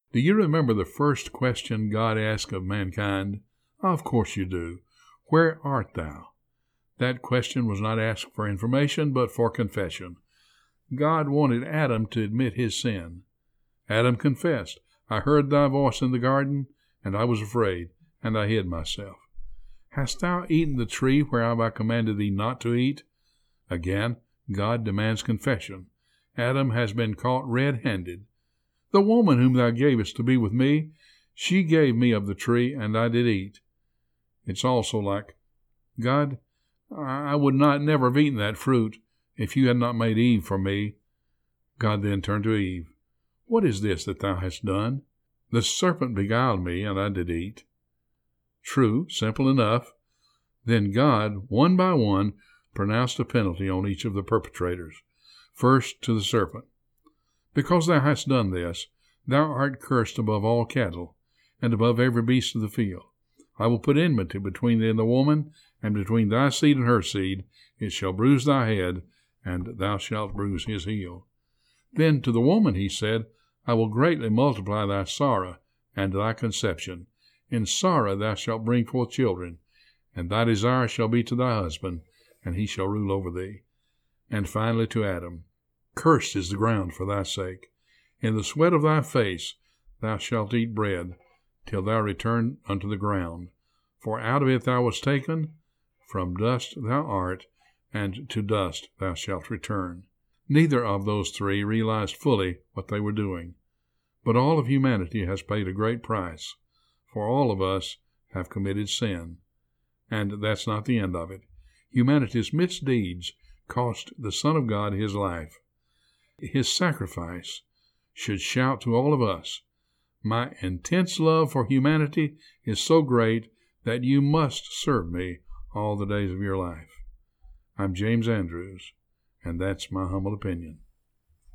Do you remember the first question God asked of mankind? Of course you do. Where art thou? That question was not asked for information, but for confession. God wanted Adam to admit his sin. Adam confessed, I heard thy voice in the garden, and I was afraid, and I hid myself. Hast thou eaten the tree whereof I commanded thee not to eat? Again, God demands confession. Adam has been caught red-handed. The woman whom thou gavest to be with me, she gave me of the tree, and I did eat. It's also like, God, I would not never have eaten that fruit if you had not made Eve for me. God then turned to Eve. What is this that thou hast done? The serpent beguiled me, and I did eat. True, simple enough. Then God, one by one, pronounced a penalty on each of the perpetrators. First to the serpent. Because thou hast done this, thou art cursed above all cattle, and above every beast of the field. I will put enmity between thee and the woman, and between thy seed and her seed. It shall bruise thy head, and thou shalt bruise his heel. Then to the woman he said, I will greatly multiply thy sorrow and thy conception. In sorrow thou shalt bring forth children, and thy desire shall be to thy husband, and he shall rule over thee. And finally to Adam, cursed is the ground for thy sake. In the sweat of thy face thou shalt eat bread, till thou return unto the ground. For out of it thou wast taken, from dust thou art, and to dust thou shalt return. Neither of those three realized fully what they were doing. But all of humanity has paid a great price, for all of us have committed sin. And that's not the end of it. Humanity's misdeeds cost the Son of God his life. His sacrifice should shout to all of us, my intense love for humanity is so great that you must serve me all the days of your life. I'm James Andrews, and that's my humble opinion.